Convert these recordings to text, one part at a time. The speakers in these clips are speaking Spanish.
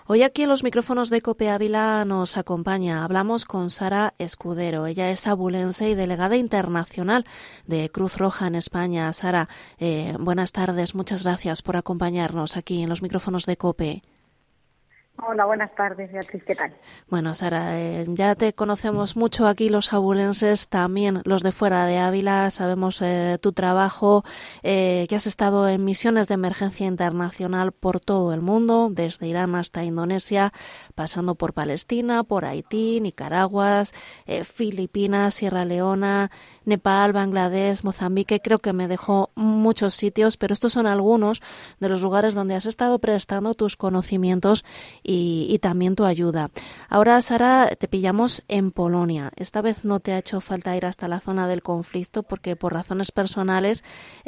Hoy aquí en los micrófonos de COPE Ávila nos acompaña. Hablamos con Sara Escudero. Ella es abulense y delegada internacional de Cruz Roja en España. Sara, buenas tardes. Muchas gracias por acompañarnos aquí en los micrófonos de COPE. Hola, buenas tardes, Beatriz, ¿qué tal? Bueno, Sara, ya te conocemos mucho aquí los abulenses, también los de fuera de Ávila, sabemos tu trabajo, que has estado en misiones de emergencia internacional por todo el mundo, desde Irán hasta Indonesia, pasando por Palestina, por Haití, Nicaragua, Filipinas, Sierra Leona, Nepal, Bangladesh, Mozambique. Creo que me dejó muchos sitios, pero estos son algunos de los lugares donde has estado prestando tus conocimientos y también tu ayuda. Ahora, Sara, te pillamos en Polonia. Esta vez no te ha hecho falta ir hasta la zona del conflicto porque por razones personales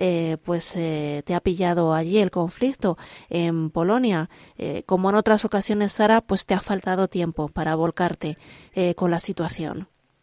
te ha pillado allí el conflicto en Polonia. Como en otras ocasiones, Sara, pues te ha faltado tiempo para volcarte con la situación.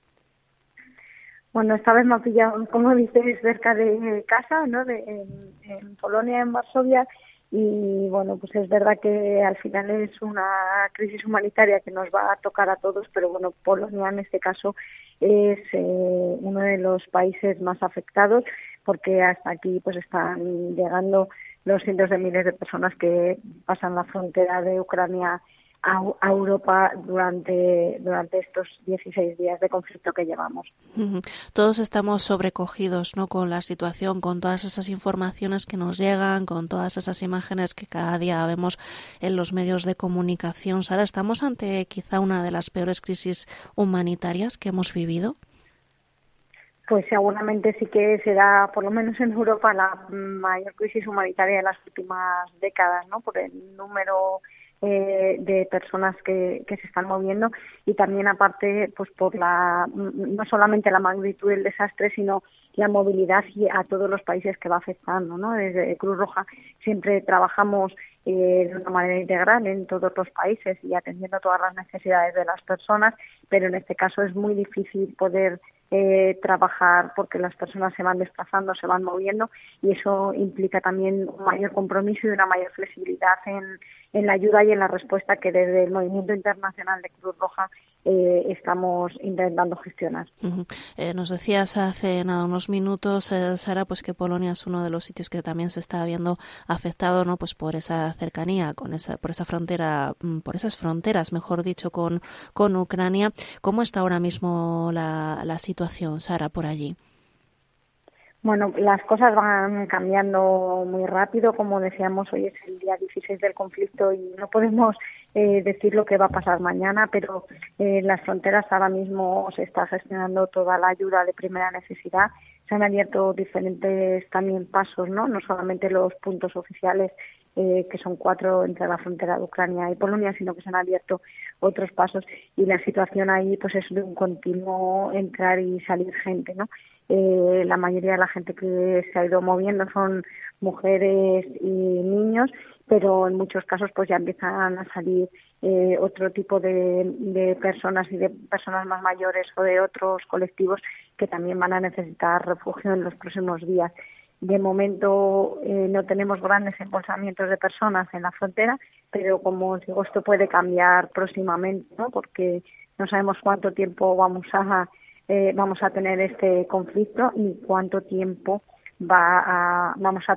Bueno, esta vez me ha pillado, como dices, cerca de casa, ¿no? En Polonia, en Varsovia. Y bueno, pues es verdad que al final es una crisis humanitaria que nos va a tocar a todos, pero bueno, Polonia en este caso es uno de los países más afectados porque hasta aquí pues están llegando los cientos de miles de personas que pasan la frontera de Ucrania a Europa durante estos 16 días de conflicto que llevamos. Todos estamos sobrecogidos, ¿no?, con la situación, con todas esas informaciones que nos llegan, con todas esas imágenes que cada día vemos en los medios de comunicación. Sara, ¿estamos ante quizá una de las peores crisis humanitarias que hemos vivido? Pues seguramente sí que será, por lo menos en Europa, la mayor crisis humanitaria de las últimas décadas, ¿no? Por el número de personas que se están moviendo y también aparte pues por no solamente la magnitud del desastre sino la movilidad y a todos los países que va afectando, ¿no? Desde Cruz Roja siempre trabajamos de una manera integral en todos los países y atendiendo todas las necesidades de las personas, pero en este caso es muy difícil poder trabajar porque las personas se van desplazando, se van moviendo y eso implica también un mayor compromiso y una mayor flexibilidad en la ayuda y en la respuesta que desde el Movimiento Internacional de Cruz Roja estamos intentando gestionar. Nos decías hace unos minutos, Sara, pues que Polonia es uno de los sitios que también se está viendo afectado, ¿no?, pues por esa cercanía, por esa frontera, por esas fronteras, mejor dicho, con Ucrania. ¿Cómo está ahora mismo la situación, Sara, por allí? Bueno, las cosas van cambiando muy rápido. Como decíamos, hoy es el día 16 del conflicto y no podemos decir lo que va a pasar mañana, pero en las fronteras ahora mismo se está gestionando toda la ayuda de primera necesidad. Se han abierto diferentes también pasos, ¿no? No solamente los puntos oficiales, que son 4 entre la frontera de Ucrania y Polonia, sino que se han abierto otros pasos y la situación ahí pues es de un continuo entrar y salir gente, ¿no? La mayoría de la gente que se ha ido moviendo son mujeres y niños, pero en muchos casos pues ya empiezan a salir otro tipo de personas y de personas más mayores o de otros colectivos que también van a necesitar refugio en los próximos días. De momento no tenemos grandes embolsamientos de personas en la frontera, pero como os digo, esto puede cambiar próximamente, ¿no? Porque no sabemos cuánto tiempo vamos a tener este conflicto ni cuánto tiempo va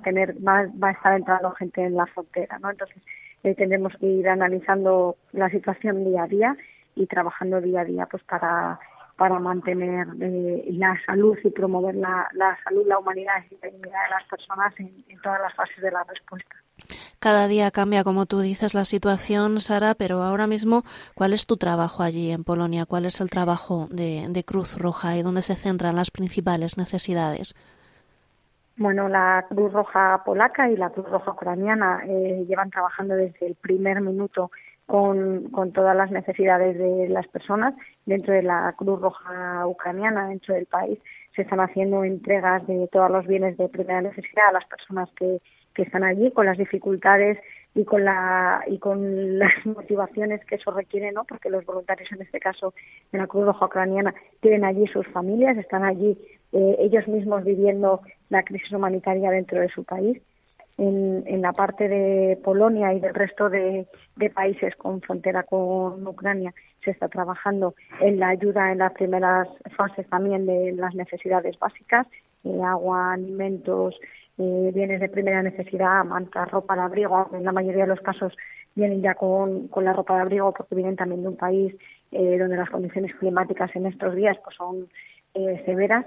a estar entrando gente en la frontera, ¿no? Entonces tendremos que ir analizando la situación día a día y trabajando día a día pues para mantener la salud y promover la salud, la humanidad y la dignidad de las personas en todas las fases de la respuesta. Cada día cambia, como tú dices, la situación, Sara, pero ahora mismo, ¿cuál es tu trabajo allí en Polonia? ¿Cuál es el trabajo de Cruz Roja y dónde se centran las principales necesidades? Bueno, la Cruz Roja polaca y la Cruz Roja ucraniana llevan trabajando desde el primer minuto con todas las necesidades de las personas. Dentro de la Cruz Roja ucraniana, dentro del país, se están haciendo entregas de todos los bienes de primera necesidad a las personas que están allí, con las dificultades y con las motivaciones que eso requiere, ¿no? Porque los voluntarios, en este caso de la Cruz Roja ucraniana, tienen allí sus familias, están allí ellos mismos viviendo la crisis humanitaria dentro de su país. en la parte de Polonia y del resto de países con frontera con Ucrania se está trabajando en la ayuda en las primeras fases también de las necesidades básicas, agua, alimentos, bienes de primera necesidad, mantas, ropa de abrigo, aunque en la mayoría de los casos vienen ya con la ropa de abrigo porque vienen también de un país donde las condiciones climáticas en estos días pues son severas.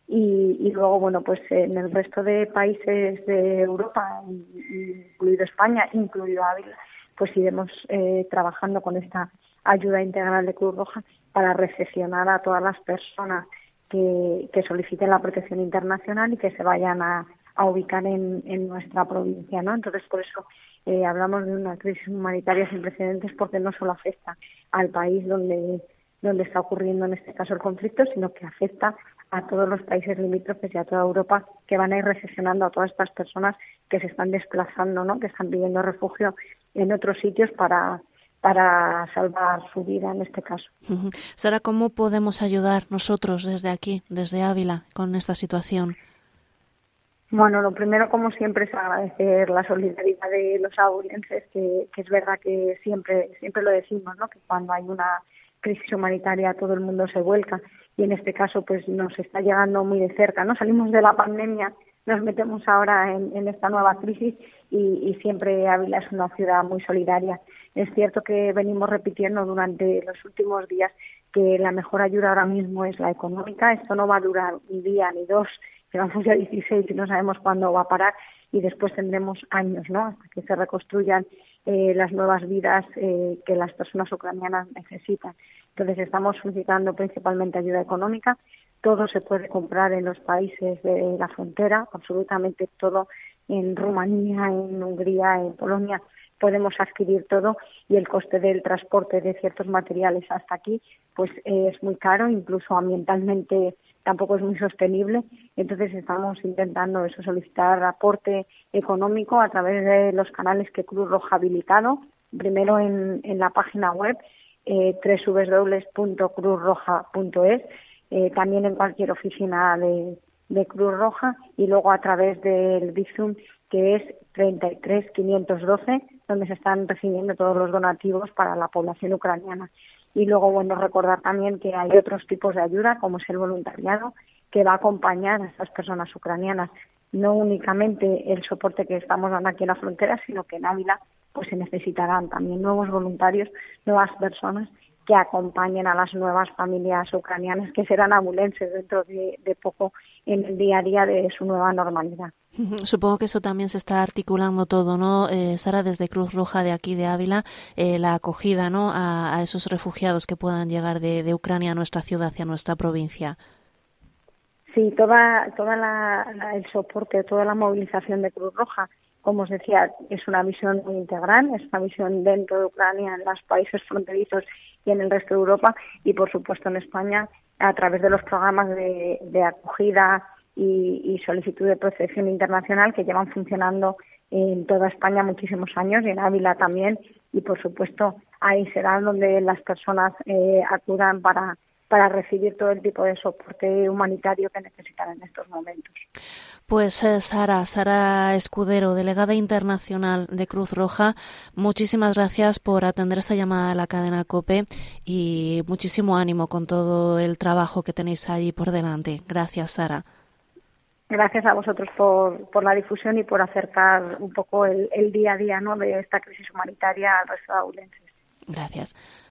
Y luego, bueno, pues en el resto de países de Europa, incluido España, incluido Ávila, pues iremos trabajando con esta ayuda integral de Cruz Roja para recepcionar a todas las personas que soliciten la protección internacional y que se vayan a ubicar en nuestra provincia, ¿no? Entonces, por eso hablamos de una crisis humanitaria sin precedentes, porque no solo afecta al país donde está ocurriendo en este caso el conflicto, sino que afecta a todos los países limítrofes y a toda Europa, que van a ir recepcionando a todas estas personas que se están desplazando, ¿no? Que están pidiendo refugio en otros sitios para salvar su vida en este caso. Sara, ¿cómo podemos ayudar nosotros desde aquí, desde Ávila, con esta situación? Bueno, lo primero, como siempre, es agradecer la solidaridad de los abulenses, que es verdad que siempre lo decimos, ¿no? Que cuando hay una crisis humanitaria todo el mundo se vuelca, y en este caso pues nos está llegando muy de cerca, ¿no? Salimos de la pandemia, nos metemos ahora en esta nueva crisis y siempre Ávila es una ciudad muy solidaria. Es cierto que venimos repitiendo durante los últimos días que la mejor ayuda ahora mismo es la económica. Esto no va a durar un día ni dos, llevamos ya 16 y no sabemos cuándo va a parar, y después tendremos años, ¿no? Hasta que se reconstruyan las nuevas vidas que las personas ucranianas necesitan. Entonces estamos solicitando principalmente ayuda económica. Todo se puede comprar en los países de la frontera, absolutamente todo, en Rumanía, en Hungría, en Polonia, podemos adquirir todo, y el coste del transporte de ciertos materiales hasta aquí pues es muy caro, incluso ambientalmente tampoco es muy sostenible. Entonces estamos intentando solicitar aporte económico a través de los canales que Cruz Roja ha habilitado, primero en la página web www.cruzroja.es, también en cualquier oficina de Cruz Roja, y luego a través del Bizum, que es 33512, donde se están recibiendo todos los donativos para la población ucraniana. Y luego, bueno, recordar también que hay otros tipos de ayuda, como es el voluntariado, que va a acompañar a estas personas ucranianas. No únicamente el soporte que estamos dando aquí en la frontera, sino que en Ávila pues se necesitarán también nuevos voluntarios, nuevas personas que acompañen a las nuevas familias ucranianas, que serán abulenses dentro de poco en el día a día de su nueva normalidad. Supongo que eso también se está articulando todo, ¿no, Sara, desde Cruz Roja de aquí de Ávila, la acogida, ¿no?, a esos refugiados que puedan llegar de Ucrania a nuestra ciudad, hacia nuestra provincia? Sí, toda el soporte, toda la movilización de Cruz Roja, como os decía, es una visión muy integral, es una visión dentro de Ucrania, en los países fronterizos y en el resto de Europa, y por supuesto en España, a través de los programas de acogida y solicitud de protección internacional que llevan funcionando en toda España muchísimos años, y en Ávila también, y por supuesto ahí será donde las personas acudan para recibir todo el tipo de soporte humanitario que necesitan en estos momentos. Pues Sara Escudero, delegada internacional de Cruz Roja, muchísimas gracias por atender esta llamada a la cadena COPE, y muchísimo ánimo con todo el trabajo que tenéis allí por delante. Gracias, Sara. Gracias a vosotros por la difusión y por acercar un poco el día a día, ¿no?, de esta crisis humanitaria al resto de abulenses. Gracias.